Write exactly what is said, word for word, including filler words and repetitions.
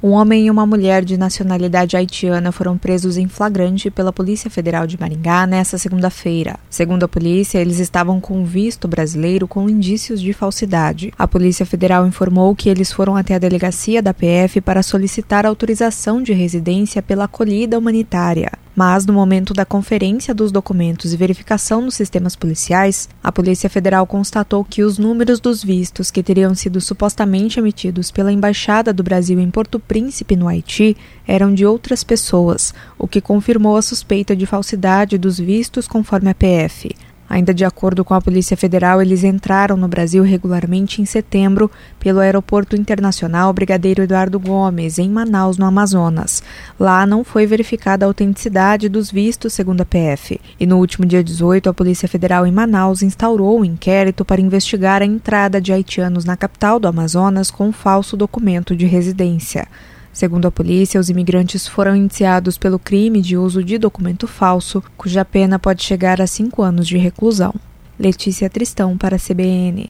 Um homem e uma mulher de nacionalidade haitiana foram presos em flagrante pela Polícia Federal de Maringá nesta segunda-feira. Segundo a polícia, eles estavam com visto brasileiro com indícios de falsidade. A Polícia Federal informou que eles foram até a delegacia da P F para solicitar autorização de residência pela acolhida humanitária. Mas, no momento da conferência dos documentos e verificação nos sistemas policiais, a Polícia Federal constatou que os números dos vistos que teriam sido supostamente emitidos pela Embaixada do Brasil em Porto Príncipe, no Haiti, eram de outras pessoas, o que confirmou a suspeita de falsidade dos vistos conforme a P F. Ainda de acordo com a Polícia Federal, eles entraram no Brasil regularmente em setembro pelo Aeroporto Internacional Brigadeiro Eduardo Gomes, em Manaus, no Amazonas. Lá não foi verificada a autenticidade dos vistos, segundo a P F. E no último dia dezoito, a Polícia Federal em Manaus instaurou um inquérito para investigar a entrada de haitianos na capital do Amazonas com um falso documento de residência. Segundo a polícia, os imigrantes foram indiciados pelo crime de uso de documento falso, cuja pena pode chegar a cinco anos de reclusão. Letícia Tristão para a C B N.